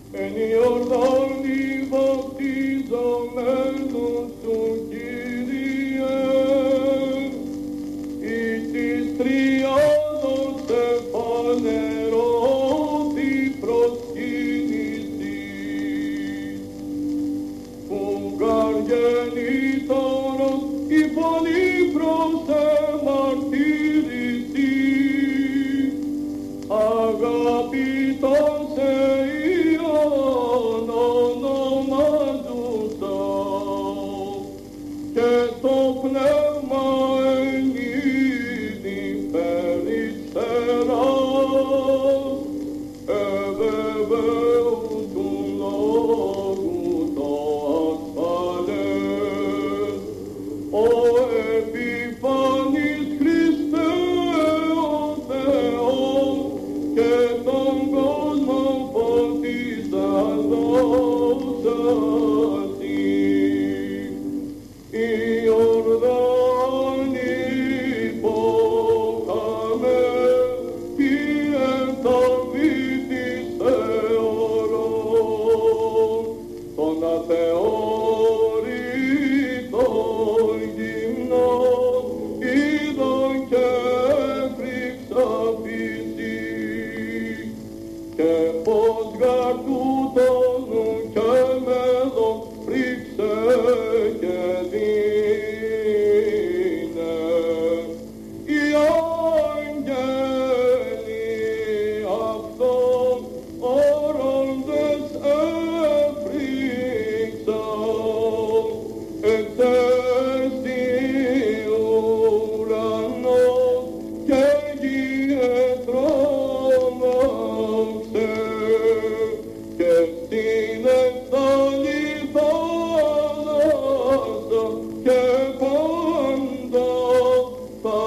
εν Ιορδάνη βαπτιζομένος σου Κύριε, εις της τριάδος εφανερώθη προσκύνησης, που γαργενήτωρος η φωνή προς εμαρτύρηση, αγαπητός Ιωάνν ονομάζουσα, και το πνεύμα ενίδη περιστερά, εβεβαίου του λόγου το ασφαλές, ο επιφανής Χριστέ ο Θεός, και τον κόσμο φωτίζαντος εσύ. Η Ιορδάνη υπόκαμε, ποιεν τα βήτης θεωρών, των αθεώρητων γυμνών, είδων και φρίξα φύση, και πως γαρ τούτον ουν και μέλλον φρίξε και δίνε. Οι άγγελοι αυτών όροντες έφρυξαν, εξέστη ουρανός και γη ετρόμαξε, και στην εκτάλη θάλασσα και πάντα τα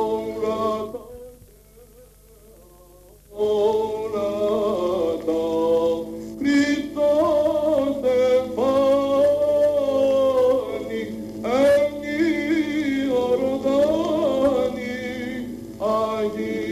όρατα, Χριστός εφάνη εν Ιορδάνη, Αγία